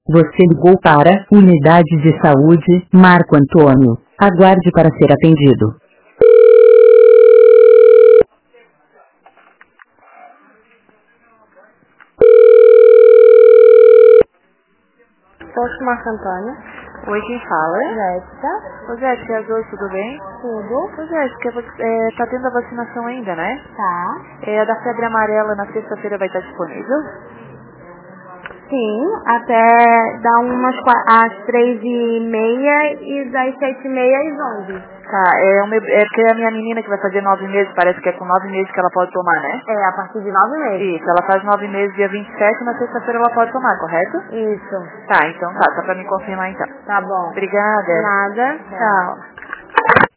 Você ligou para Unidade de Saúde, Marco Antônio. Aguarde para ser atendido. Posto Marco Antônio. Oi, quem fala? Jéssica. Ô, Jéssica, é a Joyce, tudo bem? Tudo. Ô, Jéssica, tá tendo a vacinação ainda, né? Tá. A da febre amarela na sexta-feira vai estar disponível? Sim, até dar às 3h30 e das 7h30 às 11h. Tá, é porque é a minha menina que vai fazer 9 meses, parece que é com 9 meses que ela pode tomar, né? É, a partir de 9 meses. Isso, ela faz 9 meses dia 27 na sexta-feira ela pode tomar, correto? Isso. Tá, então tá, só pra me confirmar então. Tá bom. Obrigada. Nada. Tchau.